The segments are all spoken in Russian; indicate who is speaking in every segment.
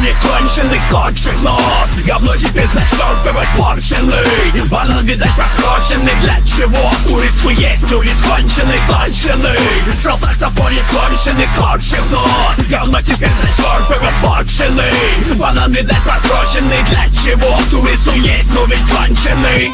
Speaker 1: саксофоне конченый, скотчик нос. Говно теперь зачерпывать порченый. Банан, видать, просроченный. Для чего? У риску есть улит конченый, конченый. Срал в саксофоне конченый, скотчик нос. Говно теперь зачерпывать порченый. Банан, видать, просроченный. Для чего? Туристу есть, но ведь конченый.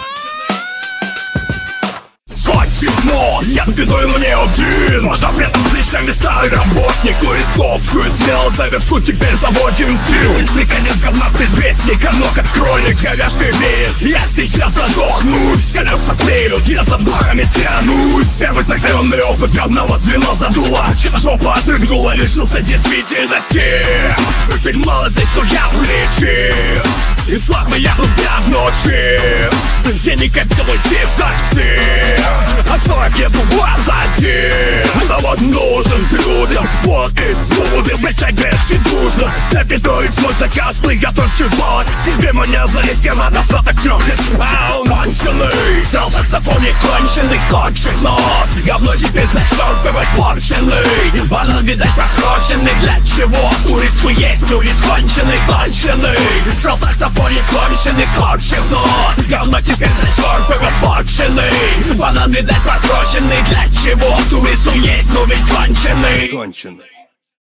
Speaker 1: Скотчик нос, я спиной, но не один. Можно при этом отличные места и работник. У рисков чуть смел, завершу, теперь заводим сил. Если конец говна предвестника, но как кролик говяжкой веет. Я сейчас задохнусь, колеса тлеют, я за духами тянусь. Первый сохраненный опыт говного звено задуло. Жопа отрыгнула, лишился действительности. Ведь мало здесь, что я плечист. И слабый я был давно чист. Я не копилый тип в такси. А 40 еду позади. Но вот нужен людям вот и буду бричать грешки дружно. Допитывать мой заказ, приготовь чего себе меня залезть, команда фото крёжит спаун. Конченый, сел в саксофоне конченый, скотчик нос. Говно теперь зачерпывать порченый. Банан, видать, просроченный. Для чего? У риску есть улит конченый, конченый. Сел в саксофоне конченый, скотчик нос. Говно теперь зачерпывать порченый. Банан, видать, просроченный. Для чего? Туристу есть, но ведь конченый.